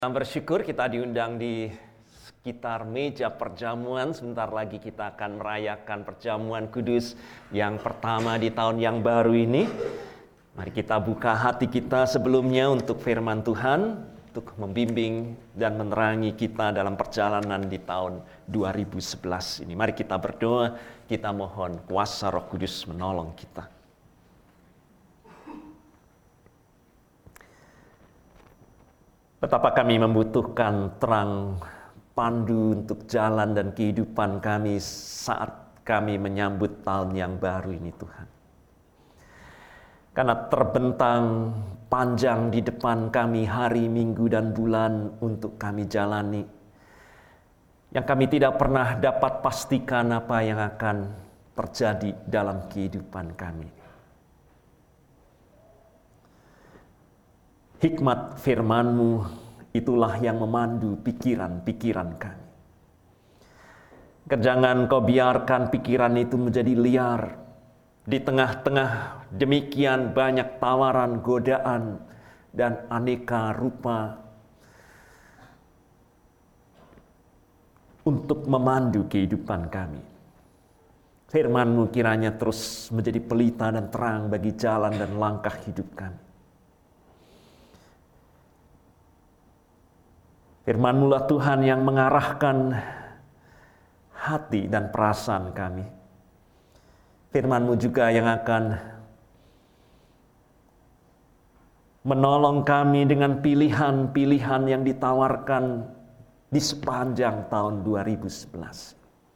Kita bersyukur kita diundang di sekitar meja perjamuan. Sebentar lagi kita akan merayakan perjamuan kudus yang pertama di tahun yang baru ini. Mari kita buka hati kita sebelumnya untuk firman Tuhan, untuk membimbing dan menerangi kita dalam perjalanan di tahun 2011 ini. Mari kita berdoa, kita mohon kuasa Roh Kudus menolong kita. Betapa kami membutuhkan terang pandu untuk jalan dan kehidupan kami saat kami menyambut tahun yang baru ini, Tuhan. Karena terbentang panjang di depan kami hari, minggu, dan bulan untuk kami jalani, yang kami tidak pernah dapat pastikan apa yang akan terjadi dalam kehidupan kami. Hikmat firman-Mu itulah yang memandu pikiran-pikiran kami. Jangan Kau biarkan pikiran itu menjadi liar. Di tengah-tengah demikian banyak tawaran, godaan, dan aneka rupa untuk memandu kehidupan kami. Firman-Mu kiranya terus menjadi pelita dan terang bagi jalan dan langkah hidup kami. Firman-Mu lah Tuhan yang mengarahkan hati dan perasaan kami. Firman-Mu juga yang akan menolong kami dengan pilihan-pilihan yang ditawarkan di sepanjang tahun 2011.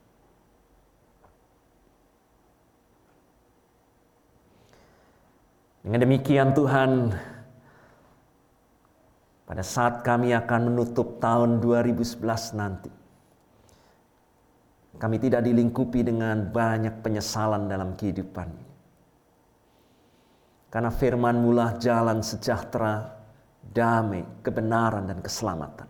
Dengan demikian Tuhan, pada saat kami akan menutup tahun 2011 nanti, kami tidak dilingkupi dengan banyak penyesalan dalam kehidupan ini. Karena firman-Mu lah jalan sejahtera, damai, kebenaran, dan keselamatan.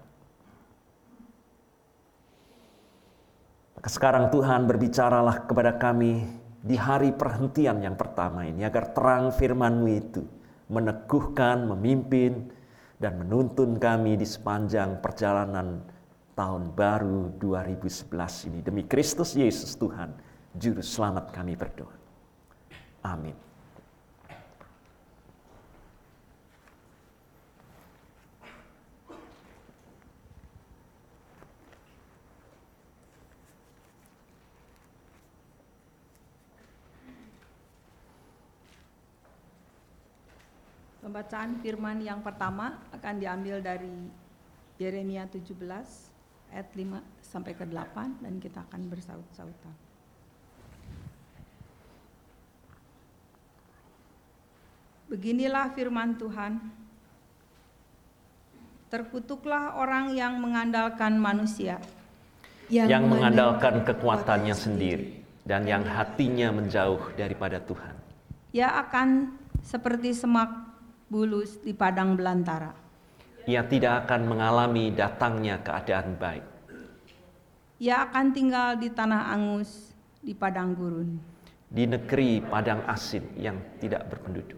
Maka sekarang Tuhan berbicaralah kepada kami di hari perhentian yang pertama ini, agar terang firman-Mu itu meneguhkan, memimpin, dan menuntun kami di sepanjang perjalanan tahun baru 2011 ini. Demi Kristus Yesus Tuhan, Juru Selamat kami berdoa. Amin. Pembacaan firman yang pertama akan diambil dari Yeremia 17 ayat 5 sampai ke 8 dan kita akan bersaut-sautan. Beginilah firman Tuhan. Terkutuklah orang yang mengandalkan manusia, yang mengandalkan kekuatannya sendiri dan yang hatinya menjauh daripada Tuhan. Ia akan seperti semak bulus di padang belantara. Ia tidak akan mengalami datangnya keadaan baik. Ia akan tinggal di tanah angus, di padang gurun, di negeri padang asin yang tidak berpenduduk.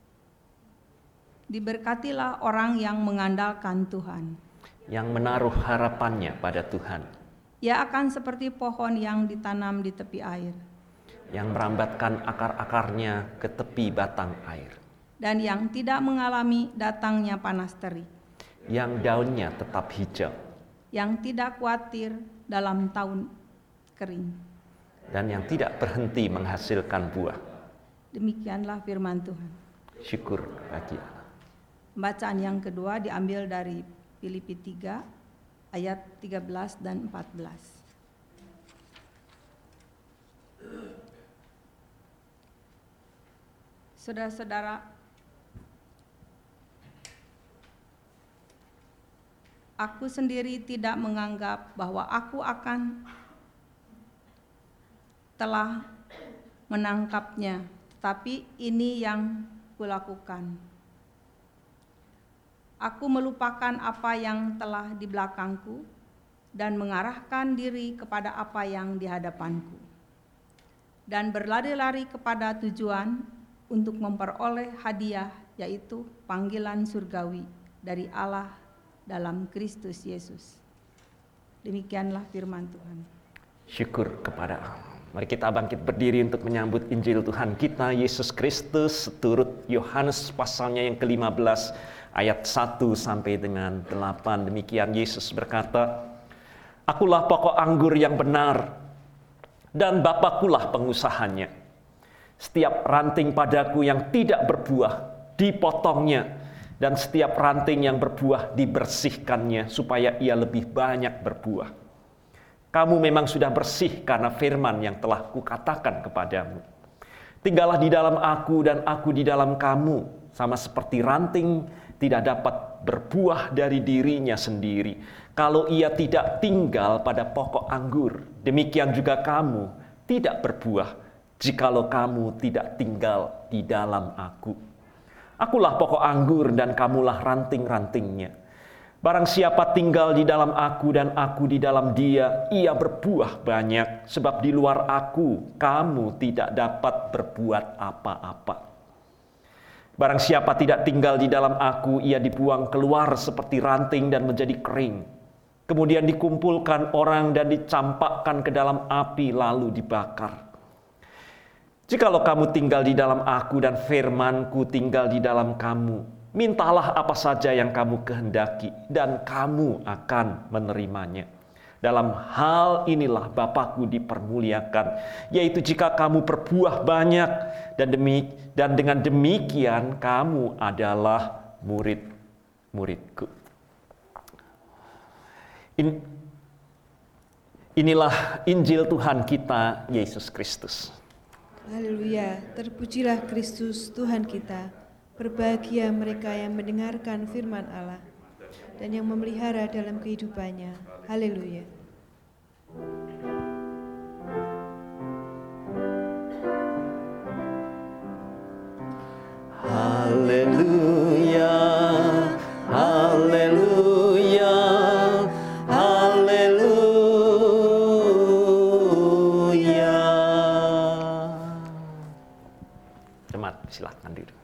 Diberkatilah orang yang mengandalkan Tuhan, yang menaruh harapannya pada Tuhan. Ia akan seperti pohon yang ditanam di tepi air, yang merambatkan akar-akarnya ke tepi batang air, dan yang tidak mengalami datangnya panas terik, yang daunnya tetap hijau, yang tidak khawatir dalam tahun kering, dan yang tidak berhenti menghasilkan buah. Demikianlah firman Tuhan. Syukur bagi Allah. Bacaan yang kedua diambil dari Filipi 3 ayat 13 dan 14. Saudara-saudara, aku sendiri tidak menganggap bahwa aku akan telah menangkapnya, tetapi ini yang kulakukan. Aku melupakan apa yang telah di belakangku dan mengarahkan diri kepada apa yang di hadapanku, dan berlari-lari kepada tujuan untuk memperoleh hadiah, yaitu panggilan surgawi dari Allah dalam Kristus Yesus. Demikianlah firman Tuhan. Syukur kepada Allah. Mari kita bangkit berdiri untuk menyambut Injil Tuhan kita Yesus Kristus seturut Yohanes pasalnya yang ke-15 ayat 1 sampai dengan 8. Demikian Yesus berkata, "Akulah pokok anggur yang benar, dan Bapakulah pengusahanya. Setiap ranting padaku yang tidak berbuah, dipotongnya, dan setiap ranting yang berbuah dibersihkannya, supaya ia lebih banyak berbuah. Kamu memang sudah bersih karena firman yang telah kukatakan kepadamu. Tinggallah di dalam aku dan aku di dalam kamu, sama seperti ranting tidak dapat berbuah dari dirinya sendiri kalau ia tidak tinggal pada pokok anggur. Demikian juga kamu tidak berbuah jikalau kamu tidak tinggal di dalam aku. Akulah pokok anggur dan kamulah ranting-rantingnya. Barang siapa tinggal di dalam aku dan aku di dalam dia, ia berbuah banyak, sebab di luar aku kamu tidak dapat berbuat apa-apa. Barang siapa tidak tinggal di dalam aku, ia dibuang keluar seperti ranting dan menjadi kering. Kemudian dikumpulkan orang dan dicampakkan ke dalam api lalu dibakar. Jikalau kamu tinggal di dalam aku dan firman-Ku tinggal di dalam kamu, mintalah apa saja yang kamu kehendaki dan kamu akan menerimanya. Dalam hal inilah Bapa-Ku dipermuliakan, yaitu jika kamu berbuah banyak dan dengan demikian kamu adalah murid-murid-Ku." Inilah Injil Tuhan kita, Yesus Kristus. Haleluya, terpujilah Kristus Tuhan kita. Berbahagia mereka yang mendengarkan firman Allah dan yang memelihara dalam kehidupannya. Haleluya. Haleluya, haleluya, haleluya. Jemaat, silakan duduk.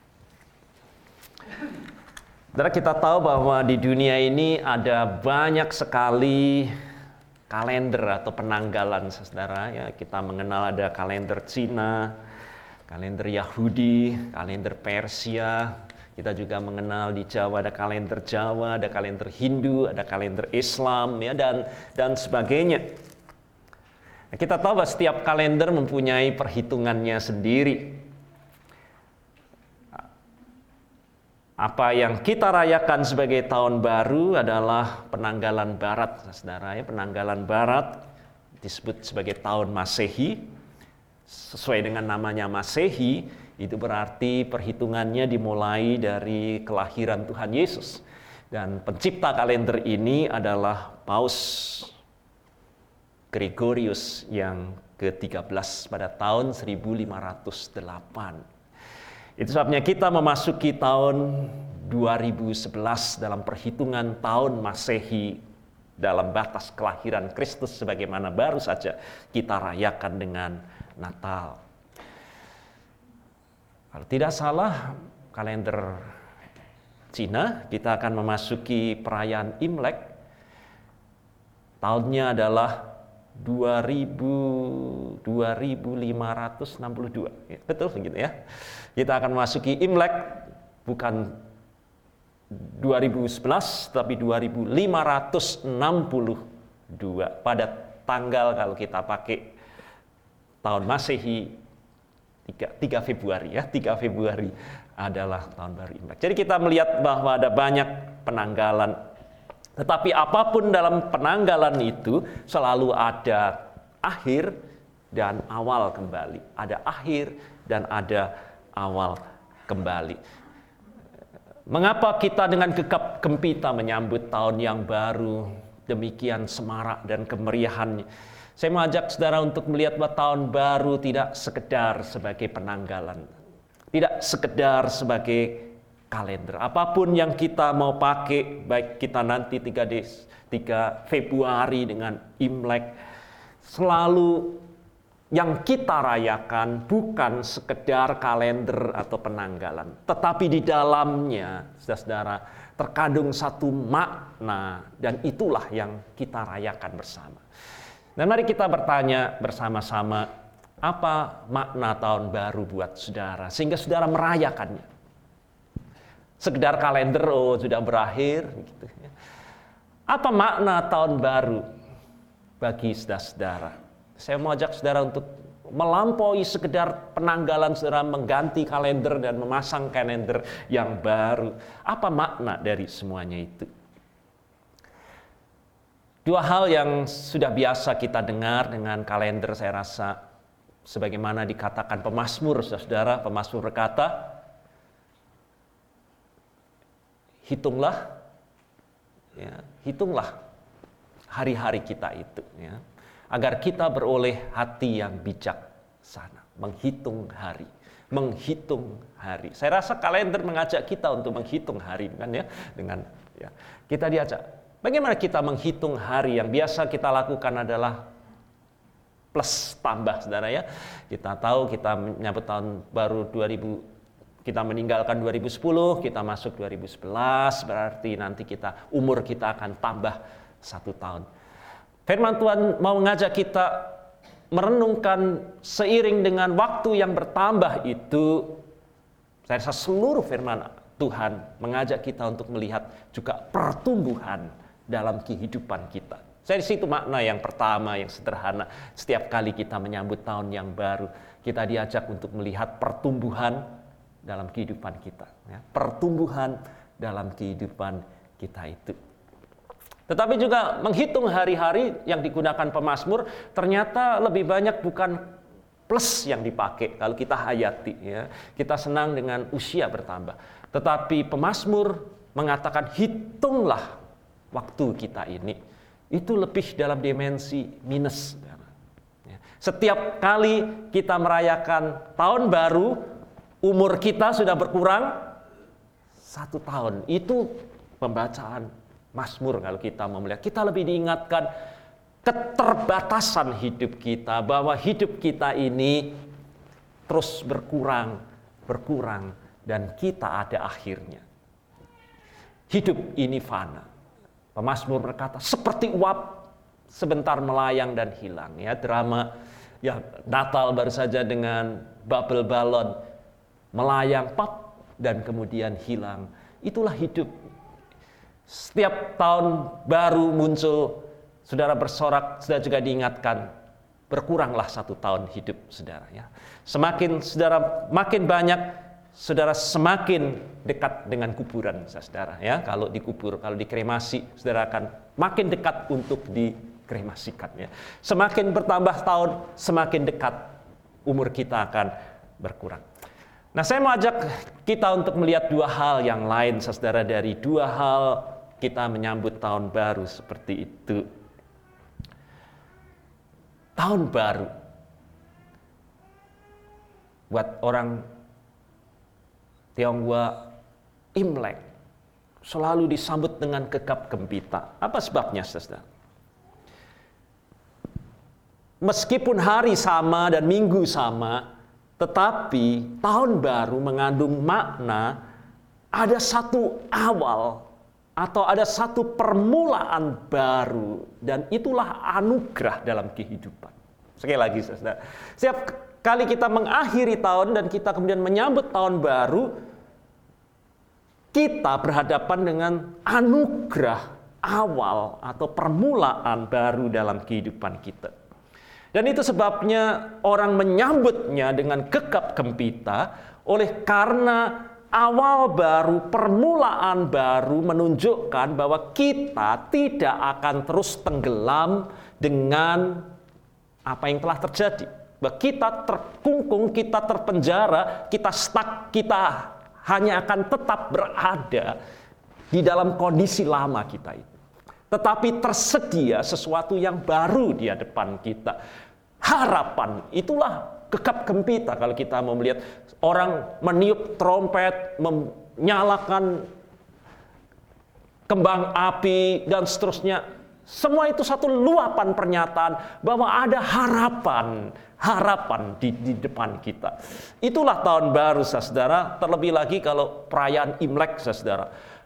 Saudara, kita tahu bahwa di dunia ini ada banyak sekali kalender atau penanggalan, saudara. Ya, kita mengenal ada kalender Cina, kalender Yahudi, kalender Persia. Kita juga mengenal di Jawa ada kalender Jawa, ada kalender Hindu, ada kalender Islam, ya, dan sebagainya. Nah, kita tahu bahwa setiap kalender mempunyai perhitungannya sendiri. Apa yang kita rayakan sebagai tahun baru adalah penanggalan barat, saudara. Ya, penanggalan barat disebut sebagai tahun Masehi. Sesuai dengan namanya Masehi, itu berarti perhitungannya dimulai dari kelahiran Tuhan Yesus. Dan pencipta kalender ini adalah Paus Gregorius yang ke-13 pada tahun 1508. Itu sebabnya kita memasuki tahun 2011 dalam perhitungan tahun Masehi dalam batas kelahiran Kristus, sebagaimana baru saja kita rayakan dengan Natal. Kalau tidak salah, kalender Cina kita akan memasuki perayaan Imlek. Tahunnya adalah 2562. Ya, betul begitu ya. Kita akan memasuki Imlek bukan 2011 tapi 2562 pada tanggal, kalau kita pakai tahun Masehi 3 Februari ya. 3 Februari adalah tahun baru Imlek. Jadi kita melihat bahwa ada banyak penanggalan. Tetapi apapun dalam penanggalan itu selalu ada akhir dan awal kembali. Ada akhir dan ada awal kembali. Mengapa kita dengan gegap gempita menyambut tahun yang baru, demikian semarak dan kemeriahannya? Saya mengajak saudara untuk melihat bahwa tahun baru tidak sekedar sebagai penanggalan, tidak sekedar sebagai kalender. Apapun yang kita mau pakai, baik kita nanti 3 Februari dengan Imlek, selalu yang kita rayakan bukan sekedar kalender atau penanggalan, tetapi di dalamnya, saudara, terkandung satu makna, dan itulah yang kita rayakan bersama. Dan mari kita bertanya bersama-sama, apa makna tahun baru buat saudara, sehingga saudara merayakannya. Sekedar kalender, sudah berakhir. Gitu. Apa makna tahun baru bagi saudara-saudara? Saya mau ajak saudara untuk melampaui sekedar penanggalan saudara, mengganti kalender dan memasang kalender yang baru. Apa makna dari semuanya itu? Dua hal yang sudah biasa kita dengar dengan kalender, saya rasa sebagaimana dikatakan pemazmur, saudara. Pemazmur berkata, hitunglah hari-hari kita itu, ya, agar kita beroleh hati yang bijaksana. Menghitung hari. Saya rasa kalender mengajak kita untuk menghitung hari, kan ya? Kita diajak. Bagaimana kita menghitung hari? Yang biasa kita lakukan adalah plus tambah, saudara ya. Kita tahu kita menyambut tahun baru 2000, kita meninggalkan 2010, kita masuk 2011, berarti nanti umur kita akan tambah 1 tahun. Firman Tuhan mau mengajak kita merenungkan seiring dengan waktu yang bertambah itu. Saya rasa seluruh firman Tuhan mengajak kita untuk melihat juga pertumbuhan dalam kehidupan kita. Saya di situ makna yang pertama, yang sederhana. Setiap kali kita menyambut tahun yang baru, kita diajak untuk melihat pertumbuhan dalam kehidupan kita. Ya, pertumbuhan dalam kehidupan kita itu. Tetapi juga menghitung hari-hari yang digunakan pemazmur, ternyata lebih banyak bukan plus yang dipakai kalau kita hayati. Ya. Kita senang dengan usia bertambah. Tetapi pemazmur mengatakan hitunglah waktu kita ini. Itu lebih dalam dimensi minus. Setiap kali kita merayakan tahun baru, umur kita sudah berkurang 1 tahun. Itu pembacaan Mazmur kalau kita mau melihat. Kita lebih diingatkan keterbatasan hidup kita, bahwa hidup kita ini terus berkurang, dan kita ada akhirnya. Hidup ini fana. Pemazmur berkata, seperti uap sebentar melayang dan hilang. Ya, drama ya Natal baru saja dengan bubble balon melayang pop dan kemudian hilang. Itulah hidup. Setiap tahun baru muncul, saudara bersorak, saudara juga diingatkan, berkuranglah 1 tahun hidup saudara. Ya. Semakin saudara makin banyak, saudara semakin dekat dengan kuburan, saudara. Ya, kalau dikubur, kalau dikremasi, saudara akan makin dekat untuk dikremasikan. Ya. Semakin bertambah tahun, semakin dekat umur kita akan berkurang. Nah, saya mau ajak kita untuk melihat 2 hal yang lain, saudara, dari 2 hal kita menyambut tahun baru seperti itu. Tahun baru buat orang Tionghoa, Imlek selalu disambut dengan gegap gempita. Apa sebabnya, saudara? Meskipun hari sama dan minggu sama, tetapi tahun baru mengandung makna ada satu awal atau ada satu permulaan baru, dan itulah anugerah dalam kehidupan. Sekali lagi, saudara, setiap kali kita mengakhiri tahun dan kita kemudian menyambut tahun baru, kita berhadapan dengan anugerah awal atau permulaan baru dalam kehidupan kita. Dan itu sebabnya orang menyambutnya dengan gegap gempita, oleh karena awal baru, permulaan baru menunjukkan bahwa kita tidak akan terus tenggelam dengan apa yang telah terjadi. Bahwa kita terkungkung, kita terpenjara, kita stuck, kita hanya akan tetap berada di dalam kondisi lama kita itu. Tetapi tersedia sesuatu yang baru di hadapan kita. Harapan, itulah gegap gempita kalau kita mau melihat orang meniup trompet, menyalakan kembang api, dan seterusnya. Semua itu satu luapan pernyataan bahwa ada harapan di depan kita. Itulah tahun baru, saudara. Terlebih lagi kalau perayaan Imlek, saudara.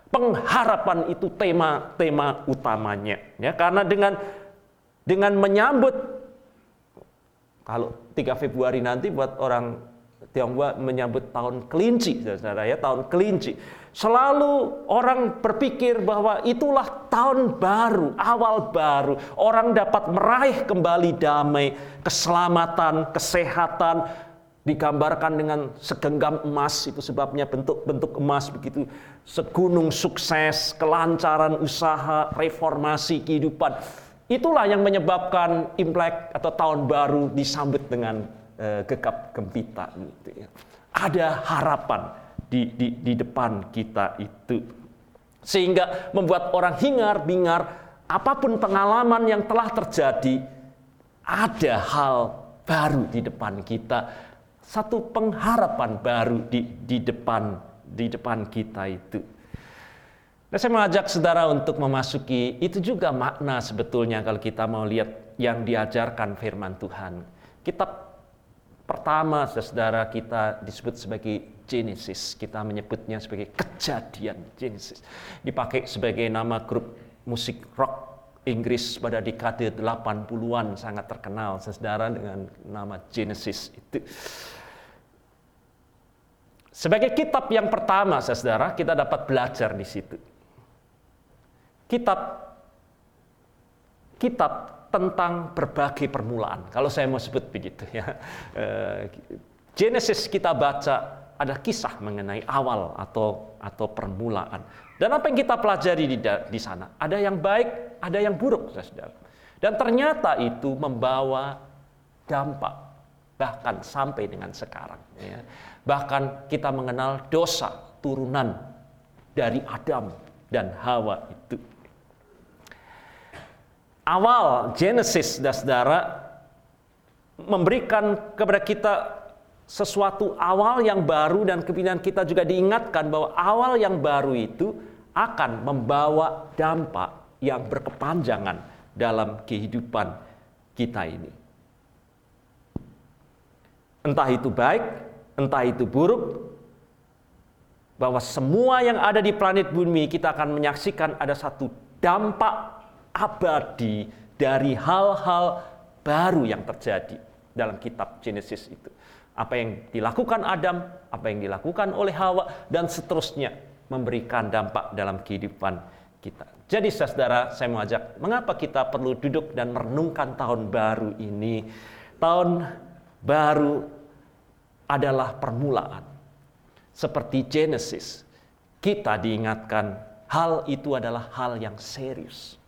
Pengharapan itu tema utamanya. Ya, karena dengan menyambut, kalau 3 Februari nanti buat orang Tionghoa menyambut tahun kelinci, saudara ya, tahun kelinci. Selalu orang berpikir bahwa itulah tahun baru, awal baru. Orang dapat meraih kembali damai, keselamatan, kesehatan, digambarkan dengan segenggam emas. Itu sebabnya bentuk emas begitu, segunung sukses, kelancaran usaha, reformasi kehidupan. Itulah yang menyebabkan Imlek atau tahun baru disambut dengan gegap gempita. Gitu ya. Ada harapan di depan kita itu, sehingga membuat orang hingar-bingar. Apapun pengalaman yang telah terjadi, ada hal baru di depan kita, satu pengharapan baru di depan kita itu. Nah, saya mengajak saudara untuk memasuki itu juga makna sebetulnya kalau kita mau lihat yang diajarkan firman Tuhan. Kitab pertama, saudara, kita disebut sebagai Genesis. Kita menyebutnya sebagai Kejadian, Genesis. Dipakai sebagai nama grup musik rock Inggris pada dekade 80-an, sangat terkenal, saudara, dengan nama Genesis itu. Sebagai kitab yang pertama, saudara, kita dapat belajar di situ. Kitab tentang berbagai permulaan. Kalau saya mau sebut begitu ya. Genesis kita baca ada kisah mengenai awal atau permulaan. Dan apa yang kita pelajari di sana? Ada yang baik, ada yang buruk, saudara. Dan ternyata itu membawa dampak bahkan sampai dengan sekarang. Ya. Bahkan kita mengenal dosa turunan dari Adam dan Hawa itu. Awal Genesis, saudara, memberikan kepada kita sesuatu awal yang baru, dan kemudian kita juga diingatkan bahwa awal yang baru itu akan membawa dampak yang berkepanjangan dalam kehidupan kita ini. Entah itu baik, entah itu buruk, bahwa semua yang ada di planet bumi kita akan menyaksikan ada satu dampak abadi dari hal-hal baru yang terjadi dalam kitab Genesis itu. Apa yang dilakukan Adam, apa yang dilakukan oleh Hawa, dan seterusnya memberikan dampak dalam kehidupan kita. Jadi saudara, saya mau ajak, mengapa kita perlu duduk dan merenungkan tahun baru ini? Tahun baru adalah permulaan. Seperti Genesis, kita diingatkan hal itu adalah hal yang serius.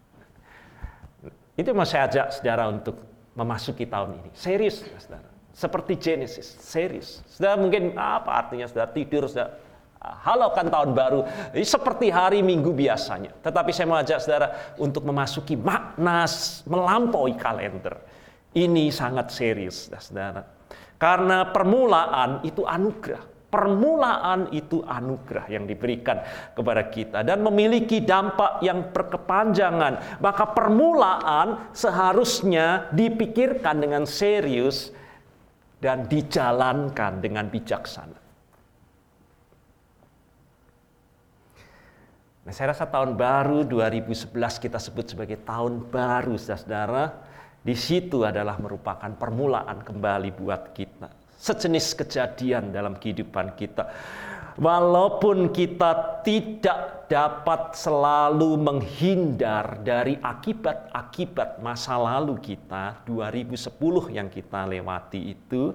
Itu mau saya ajak saudara untuk memasuki tahun ini. Serius, saudara. Seperti Genesis, serius. Saudara mungkin apa artinya saudara tidur, saudara halaukan tahun baru. Seperti hari Minggu biasanya. Tetapi saya mau ajak saudara untuk memasuki makna melampaui kalender. Ini sangat serius, saudara. Karena permulaan itu anugerah. Permulaan itu anugerah yang diberikan kepada kita dan memiliki dampak yang berkepanjangan. Maka permulaan seharusnya dipikirkan dengan serius dan dijalankan dengan bijaksana. Nah, saya rasa tahun baru 2011 kita sebut sebagai tahun baru, saudara. Di situ adalah merupakan permulaan kembali buat kita. Sejenis kejadian dalam kehidupan kita. Walaupun kita tidak dapat selalu menghindar dari akibat-akibat masa lalu kita, 2010 yang kita lewati itu,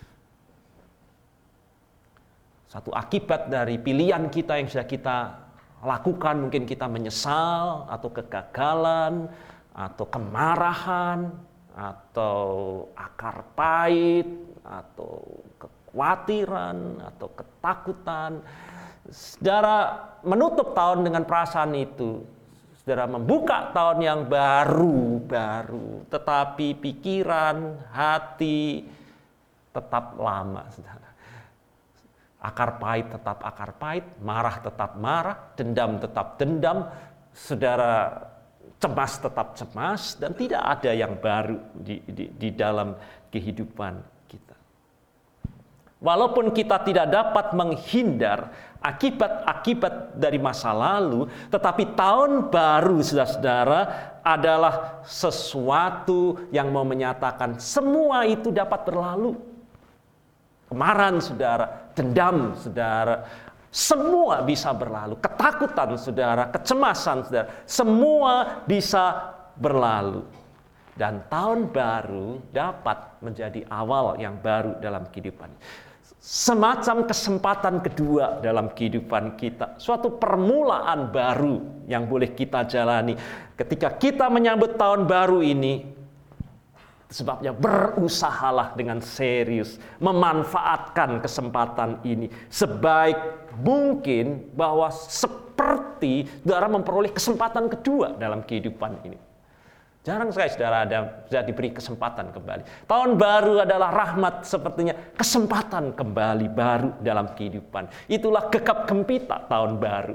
satu akibat dari pilihan kita yang sudah kita lakukan, mungkin kita menyesal, atau kegagalan, atau kemarahan, atau akar pahit, atau kekhawatiran, atau ketakutan. Saudara menutup tahun dengan perasaan itu. Saudara membuka tahun yang baru, tetapi pikiran, hati tetap lama, saudara. Akar pahit tetap akar pahit, marah tetap marah, dendam tetap dendam, saudara cemas tetap cemas, dan tidak ada yang baru di dalam kehidupan kita. Walaupun kita tidak dapat menghindar akibat-akibat dari masa lalu, tetapi tahun baru, saudara-saudara, adalah sesuatu yang mau menyatakan semua itu dapat berlalu. Kemarahan, saudara, dendam, saudara, semua bisa berlalu. Ketakutan, saudara, kecemasan, saudara, semua bisa berlalu. Dan tahun baru dapat menjadi awal yang baru dalam kehidupan. Semacam kesempatan kedua dalam kehidupan kita. Suatu permulaan baru yang boleh kita jalani. Ketika kita menyambut tahun baru ini, sebabnya berusahalah dengan serius memanfaatkan kesempatan ini sebaik mungkin, bahwa seperti saudara memperoleh kesempatan kedua dalam kehidupan ini. Jarang sekali saudara sudah diberi kesempatan kembali. Tahun baru adalah rahmat, sepertinya kesempatan kembali baru dalam kehidupan. Itulah gegap gempita tahun baru,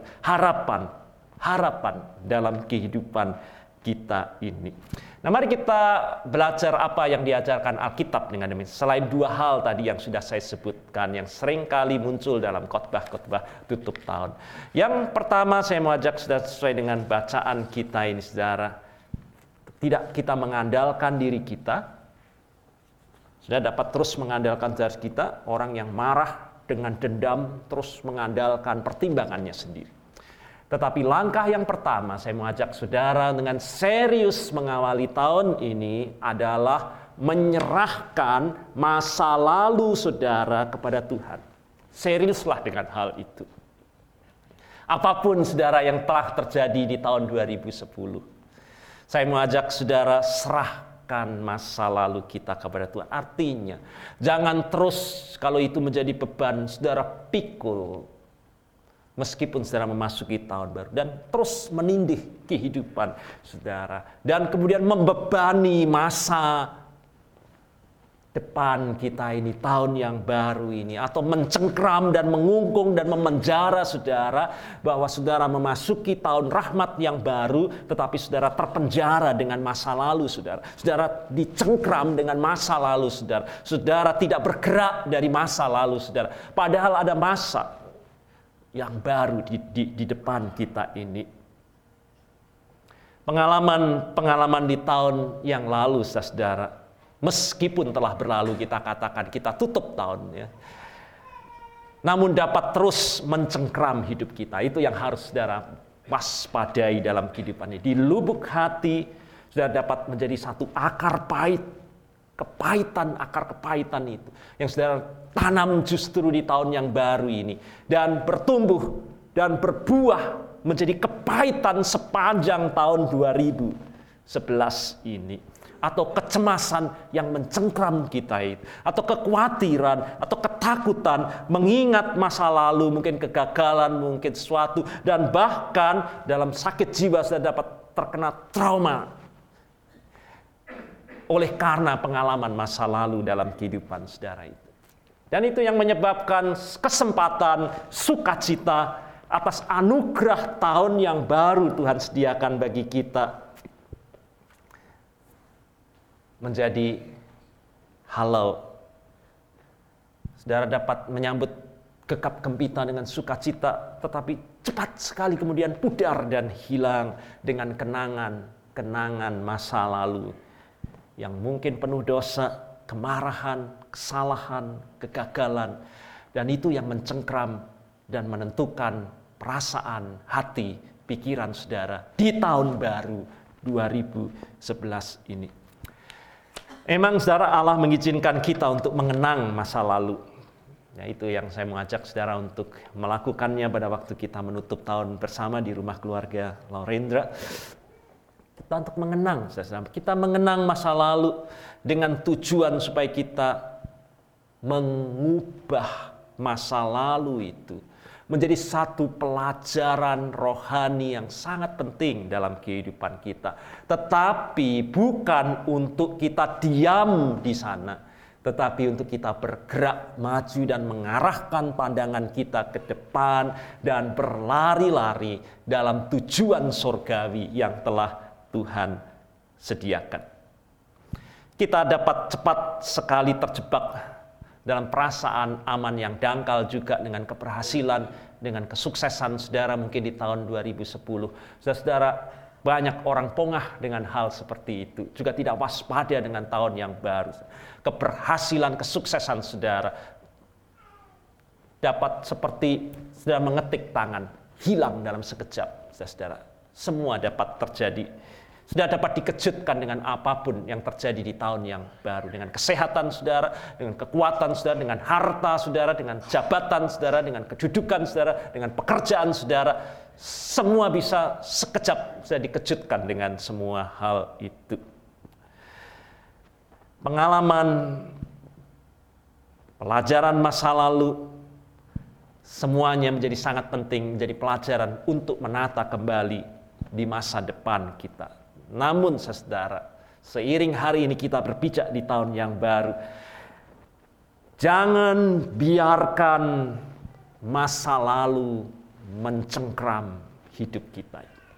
harapan dalam kehidupan kita ini. Nah, mari kita belajar apa yang diajarkan Alkitab dengan demikian. Selain dua hal tadi yang sudah saya sebutkan, yang sering kali muncul dalam khotbah-khotbah tutup tahun. Yang pertama saya mau ajak saudara, sesuai dengan bacaan kita ini, saudara, tidak kita mengandalkan diri kita. Sudah dapat terus mengandalkan diri kita, orang yang marah dengan dendam terus mengandalkan pertimbangannya sendiri. Tetapi langkah yang pertama saya mau ajak saudara dengan serius mengawali tahun ini adalah menyerahkan masa lalu saudara kepada Tuhan. Seriuslah dengan hal itu. Apapun saudara yang telah terjadi di tahun 2010, saya mau ajak saudara serahkan masa lalu kita kepada Tuhan. Artinya, jangan terus kalau itu menjadi beban, saudara pikul. Meskipun saudara memasuki tahun baru. Dan terus menindih kehidupan saudara. Dan kemudian membebani masa depan kita ini, tahun yang baru ini. Atau mencengkram dan mengungkung dan memenjara saudara, bahwa saudara memasuki tahun rahmat yang baru, tetapi saudara terpenjara dengan masa lalu saudara. Saudara dicengkram dengan masa lalu saudara. Saudara tidak bergerak dari masa lalu saudara. Padahal ada masa yang baru di depan kita ini. Pengalaman di tahun yang lalu saudara, meskipun telah berlalu, kita katakan kita tutup tahun ya, namun dapat terus mencengkram hidup kita. Itu yang harus saudara waspadai dalam kehidupan ini. Di lubuk hati saudara dapat menjadi satu akar pahit, akar kepahitan itu yang saudara tanam justru di tahun yang baru ini, dan bertumbuh dan berbuah menjadi kepahitan sepanjang tahun 2011 ini. Atau kecemasan yang mencengkram kita itu, atau kekhawatiran, atau ketakutan mengingat masa lalu, mungkin kegagalan, mungkin sesuatu, dan bahkan dalam sakit jiwa sudah dapat terkena trauma oleh karena pengalaman masa lalu dalam kehidupan saudara itu. Dan itu yang menyebabkan kesempatan sukacita atas anugerah tahun yang baru Tuhan sediakan bagi kita menjadi halau. Saudara dapat menyambut gegap gempita dengan sukacita, tetapi cepat sekali kemudian pudar dan hilang dengan kenangan masa lalu yang mungkin penuh dosa, kemarahan, kesalahan, kegagalan. Dan itu yang mencengkram dan menentukan perasaan, hati, pikiran saudara di tahun baru 2011 ini. Emang saudara, Allah mengizinkan kita untuk mengenang masa lalu. Ya, itu yang saya mengajak saudara untuk melakukannya pada waktu kita menutup tahun bersama di rumah keluarga Laurendra. Kita untuk mengenang, saudara. Kita mengenang masa lalu dengan tujuan supaya kita mengubah masa lalu itu menjadi satu pelajaran rohani yang sangat penting dalam kehidupan kita. Tetapi bukan untuk kita diam di sana, tetapi untuk kita bergerak maju dan mengarahkan pandangan kita ke depan dan berlari-lari dalam tujuan surgawi yang telah Tuhan sediakan. Kita dapat cepat sekali terjebak dalam perasaan aman yang dangkal juga dengan keberhasilan, dengan kesuksesan saudara mungkin di tahun 2010. Saudara, banyak orang pongah dengan hal seperti itu. Juga tidak waspada dengan tahun yang baru. Keberhasilan, kesuksesan saudara dapat seperti saudara mengetik tangan, hilang dalam sekejap. Saudara, semua dapat terjadi. Sudah dapat dikejutkan dengan apapun yang terjadi di tahun yang baru. Dengan kesehatan saudara, dengan kekuatan saudara, dengan harta saudara, dengan jabatan saudara, dengan kedudukan saudara, dengan pekerjaan saudara. Semua bisa sekejap sudah dikejutkan dengan semua hal itu. Pengalaman, pelajaran masa lalu, semuanya menjadi sangat penting, menjadi pelajaran untuk menata kembali di masa depan kita. Namun saudara, seiring hari ini kita berpijak di tahun yang baru, jangan biarkan masa lalu mencengkram hidup kita.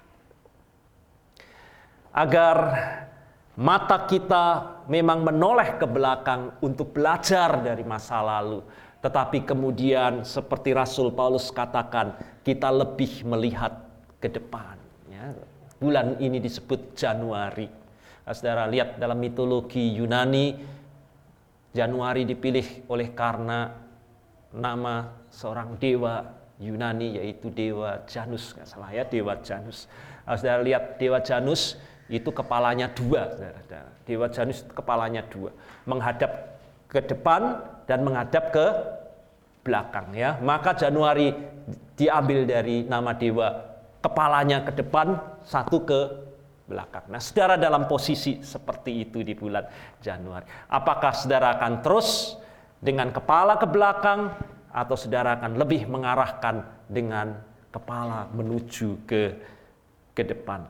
Agar mata kita memang menoleh ke belakang untuk belajar dari masa lalu, tetapi kemudian seperti Rasul Paulus katakan, kita lebih melihat ke depan. Ya. Bulan ini disebut Januari. Saudara lihat dalam mitologi Yunani, Januari dipilih oleh karena nama seorang dewa Yunani, yaitu dewa Janus, nggak salah ya, dewa Janus. Saudara lihat dewa Janus itu kepalanya dua, saudara. Dewa Janus kepalanya dua, menghadap ke depan dan menghadap ke belakang. Ya, maka Januari diambil dari nama dewa, kepalanya ke depan, satu ke belakang. Nah, saudara dalam posisi seperti itu di bulan Januari. Apakah saudara akan terus dengan kepala ke belakang, atau saudara akan lebih mengarahkan dengan kepala menuju ke depan?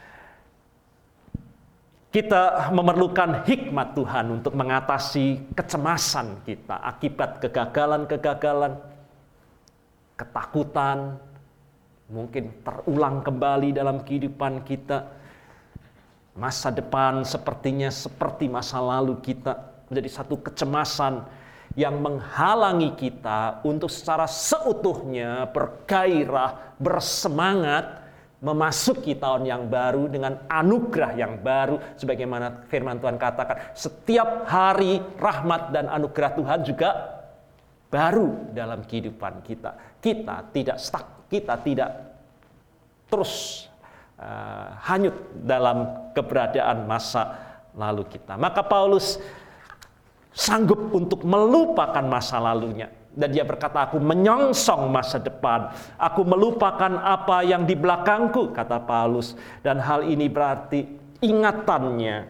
Kita memerlukan hikmat Tuhan untuk mengatasi kecemasan kita akibat kegagalan-kegagalan, ketakutan, mungkin terulang kembali dalam kehidupan kita. Masa depan sepertinya seperti masa lalu kita, menjadi satu kecemasan yang menghalangi kita untuk secara seutuhnya bergairah, bersemangat memasuki tahun yang baru dengan anugerah yang baru. Sebagaimana firman Tuhan katakan, setiap hari rahmat dan anugerah Tuhan juga baru dalam kehidupan kita. Kita tidak stuck, kita tidak terus hanyut dalam keberadaan masa lalu kita. Maka Paulus sanggup untuk melupakan masa lalunya. Dan dia berkata, aku menyongsong masa depan. Aku melupakan apa yang di belakangku, kata Paulus. Dan hal ini berarti ingatannya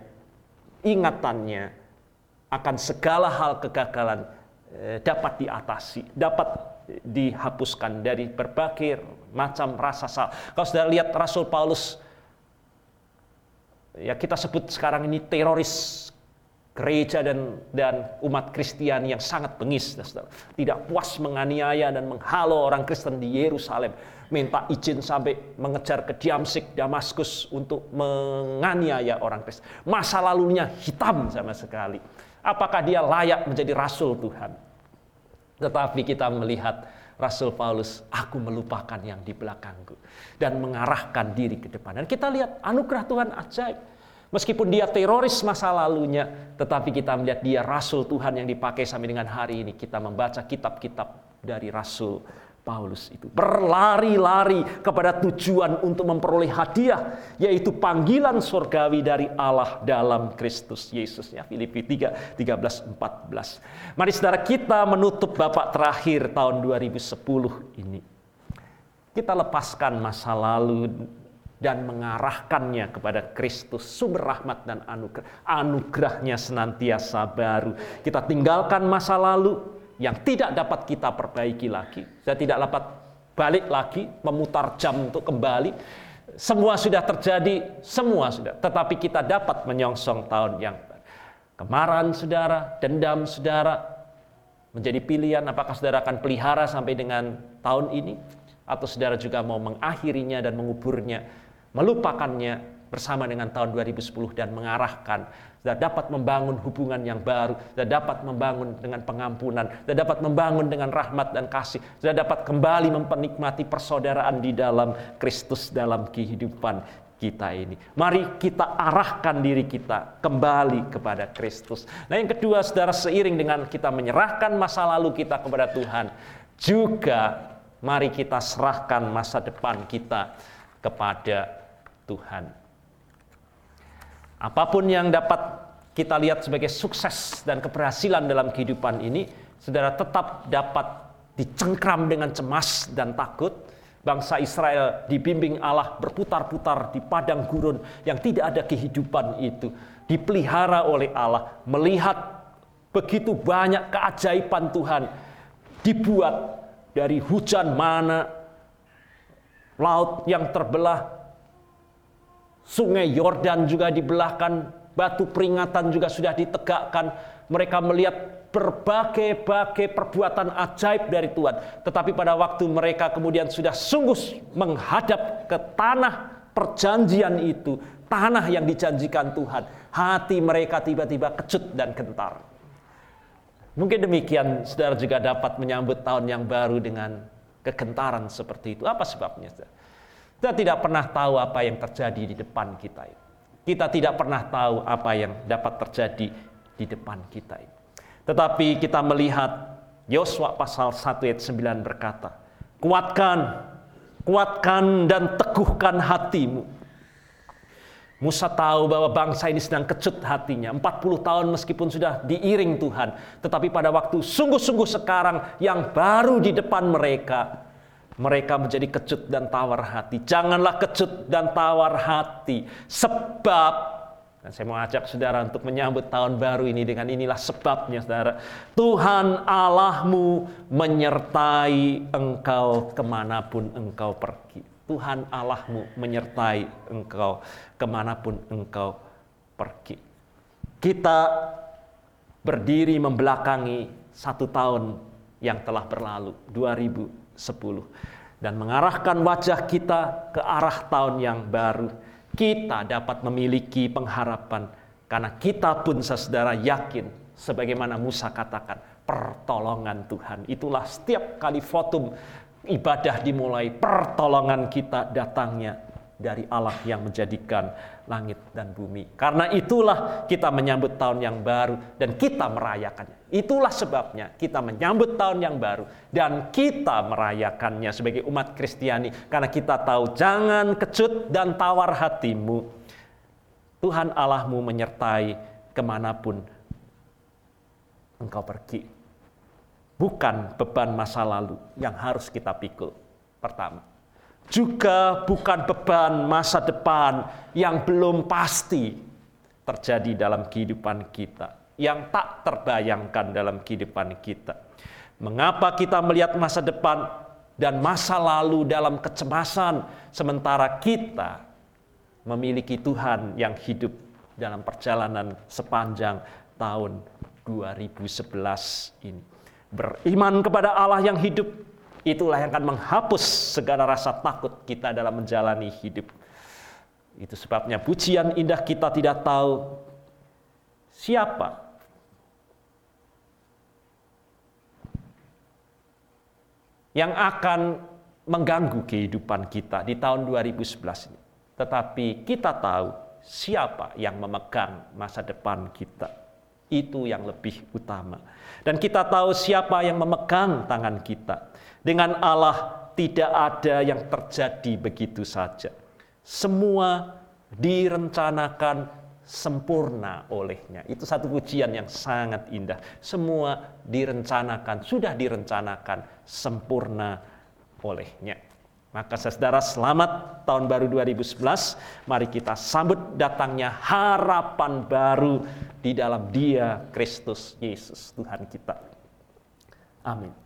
akan segala hal kegagalan dapat diatasi, dapat dihapuskan dari berbagai macam rasa salah. Kalau sudah lihat Rasul Paulus, ya kita sebut sekarang ini teroris gereja dan umat Kristiani yang sangat bengis, tidak puas menganiaya dan menghalau orang Kristen di Yerusalem, minta izin sampai mengejar ke Damaskus untuk menganiaya orang Kristen. Masa lalunya hitam sama sekali. Apakah dia layak menjadi rasul Tuhan? Tetapi kita melihat Rasul Paulus, aku melupakan yang di belakangku dan mengarahkan diri ke depan. Dan kita lihat anugerah Tuhan ajaib. Meskipun dia teroris masa lalunya, tetapi kita melihat dia rasul Tuhan yang dipakai sampai dengan hari ini. Kita membaca kitab-kitab dari Rasul Paulus itu. Berlari-lari kepada tujuan untuk memperoleh hadiah, yaitu panggilan surgawi dari Allah dalam Kristus Yesus. Ya, Filipi 3:13-14. Mari saudara, kita menutup babak terakhir tahun 2010 ini. Kita lepaskan masa lalu dan mengarahkannya kepada Kristus, sumber rahmat dan anugerah. Anugerahnya senantiasa baru. Kita tinggalkan masa lalu yang tidak dapat kita perbaiki lagi. Saya tidak dapat balik lagi, memutar jam untuk kembali. Semua sudah terjadi, semua sudah. Tetapi kita dapat menyongsong tahun yang baru. Kemarahan saudara, dendam saudara, menjadi pilihan apakah saudara akan pelihara sampai dengan tahun ini, atau saudara juga mau mengakhirinya dan menguburnya, melupakannya, bersama dengan tahun 2010 dan mengarahkan, sudah dapat membangun hubungan yang baru, sudah dapat membangun dengan pengampunan, sudah dapat membangun dengan rahmat dan kasih, sudah dapat kembali menikmati persaudaraan di dalam Kristus dalam kehidupan kita ini. Mari kita arahkan diri kita kembali kepada Kristus. Nah, yang kedua, saudara, seiring dengan kita menyerahkan masa lalu kita kepada Tuhan, juga mari kita serahkan masa depan kita kepada Tuhan. Apapun yang dapat kita lihat sebagai sukses dan keberhasilan dalam kehidupan ini, saudara, tetap dapat dicengkram dengan cemas dan takut. Bangsa Israel dibimbing Allah berputar-putar di padang gurun yang tidak ada kehidupan itu. Dipelihara oleh Allah, melihat begitu banyak keajaiban Tuhan. Dibuat dari hujan mana, laut yang terbelah, sungai Yordan juga dibelahkan, batu peringatan juga sudah ditegakkan. Mereka melihat berbagai perbuatan ajaib dari Tuhan. Tetapi pada waktu mereka kemudian sudah sungguh menghadap ke tanah perjanjian itu, tanah yang dijanjikan Tuhan, hati mereka tiba-tiba kecut dan gentar. Mungkin demikian saudara juga dapat menyambut tahun yang baru dengan kegentaran seperti itu. Apa sebabnya? Kita tidak pernah tahu apa yang terjadi di depan kita. Kita tidak pernah tahu apa yang dapat terjadi di depan kita. Tetapi kita melihat Yosua pasal 1 ayat 9 berkata, kuatkan dan teguhkan hatimu. Musa tahu bahwa bangsa ini sedang kecut hatinya. 40 tahun meskipun sudah diiring Tuhan. Tetapi pada waktu sungguh-sungguh sekarang yang baru di depan mereka menjadi kecut dan tawar hati. Janganlah kecut dan tawar hati. Sebab, dan saya mau ajak saudara untuk menyambut tahun baru ini dengan inilah sebabnya, saudara. Tuhan Allahmu menyertai engkau kemanapun engkau pergi. Tuhan Allahmu menyertai engkau kemanapun engkau pergi. Kita berdiri membelakangi 1 tahun yang telah berlalu, 2010. Dan mengarahkan wajah kita ke arah tahun yang baru. Kita dapat memiliki pengharapan karena kita pun saudara yakin sebagaimana Musa katakan, pertolongan Tuhan. Itulah setiap kali votum ibadah dimulai, pertolongan kita datangnya dari Allah yang menjadikan langit dan bumi. Karena itulah kita menyambut tahun yang baru dan kita merayakannya. Itulah sebabnya kita menyambut tahun yang baru dan kita merayakannya sebagai umat Kristiani. Karena kita tahu jangan kecut dan tawar hatimu. Tuhan Allahmu menyertai kemanapun engkau pergi. Bukan beban masa lalu yang harus kita pikul. Pertama. Juga bukan beban masa depan yang belum pasti terjadi dalam kehidupan kita, yang tak terbayangkan dalam kehidupan kita. Mengapa kita melihat masa depan dan masa lalu dalam kecemasan, sementara kita memiliki Tuhan yang hidup dalam perjalanan sepanjang tahun 2011 ini. Beriman kepada Allah yang hidup, itulah yang akan menghapus segala rasa takut kita dalam menjalani hidup. Itu sebabnya pujian indah kita tidak tahu siapa yang akan mengganggu kehidupan kita di tahun 2011 ini. Tetapi kita tahu siapa yang memegang masa depan kita. Itu yang lebih utama. Dan kita tahu siapa yang memegang tangan kita. Dengan Allah tidak ada yang terjadi begitu saja. Semua direncanakan sempurna olehnya. Itu satu pujian yang sangat indah. Semua direncanakan, sudah direncanakan sempurna olehnya. Maka saudara, selamat tahun baru 2011. Mari kita sambut datangnya harapan baru di dalam Dia, Kristus Yesus Tuhan kita. Amin.